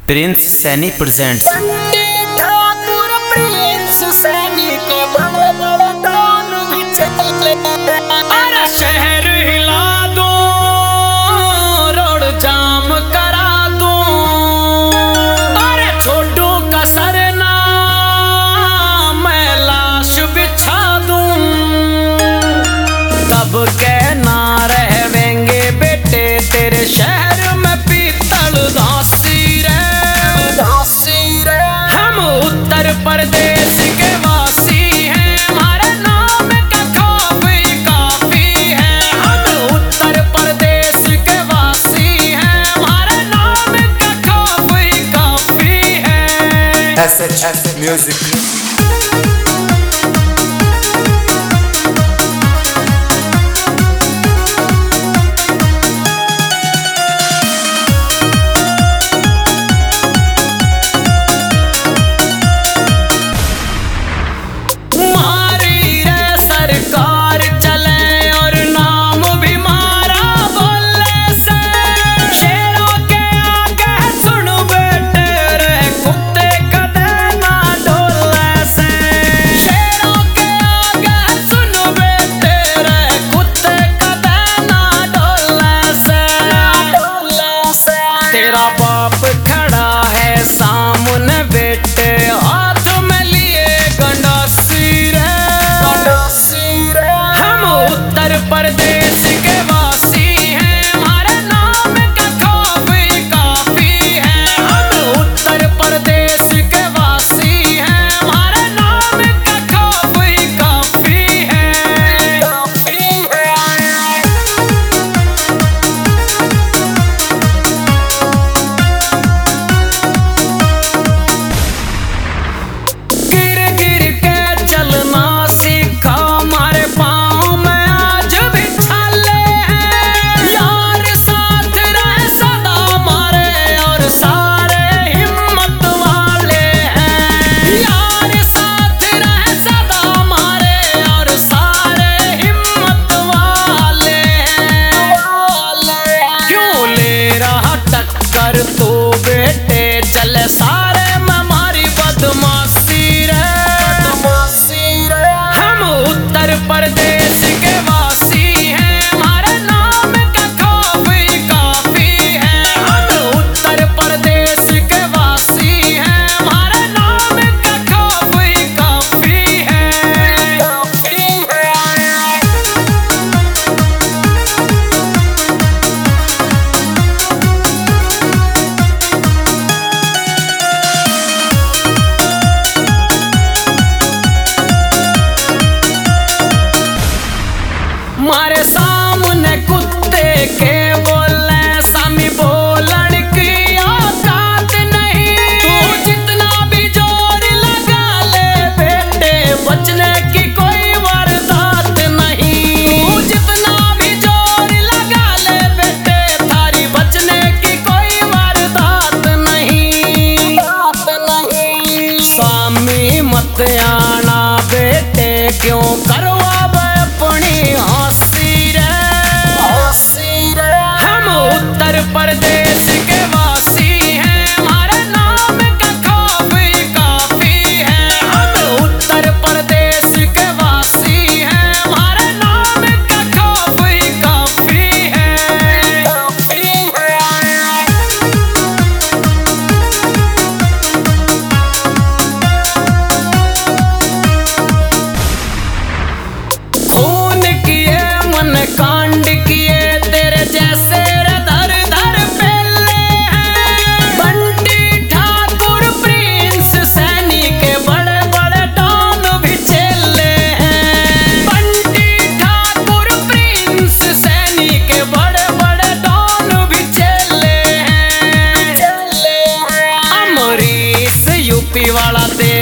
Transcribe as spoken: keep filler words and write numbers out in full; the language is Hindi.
Prince Saini presents. Thakur Prince Saini के बड़े बड़े दान भी चले। अरे शहर हिला दो, रोड जाम करा दो। अरे छोटू का सरनाम मैं लाश बिछा दूं। तब कहना रहेंगे बेटे तेरे शहर में पीतल घासी रे। हम उत्तर प्रदेश के वासी हैं, हमारे नाम का खौफ ही काफी है। हम उत्तर प्रदेश के वासी हैं, हमारे नाम का खौफ ही काफी है। S H S music. तेरा बाप खड़ा है सामने बेटे, हाथ में लिए गंडासी रे। हम उत्तर प्रदेश के वासी हैं, हमारे नाम का खौफ ही काफी है। हम उत्तर प्रदेश के वासी हैं, हमारे नाम का खौफ ही काफी है। तो बेटे चले सारे में हमारी बदमाशी रे। हम उत्तर प्रदेश के वासी हैं, हमारे नाम का खौफ ही काफी है। हम उत्तर प्रदेश के वासी हैं, हमारे नाम का खौफ ही काफी है। मारे सामने कुत्ते के बोले सामी बोलन की औकात नहीं। तू जितना भी जोर लगा ले बेटे बचने की कोई वारदात नहीं। तू जितना भी जोर लगा ले बेटे थारी बचने की कोई वारदात नहीं। सामी मत आना बेटे क्यों करवा अपनी हंसी रे। हम उत्तर प्रदेश के वासी हैं, हमारे नाम का खौफ ही काफी है। हम उत्तर प्रदेश के वासी हैं, हमारे नाम का खौफ ही काफी है। खून किए मन कांड किए तेरे जैसे धर धर फैले हैं। बंटी ठाकुर प्रिंस सैनी के बड़े बड़े डॉन भी चले हैं। बंटी ठाकुर प्रिंस सैनी के बड़े बड़े डॉन भी चले हैं। अमरीश यूपी वाला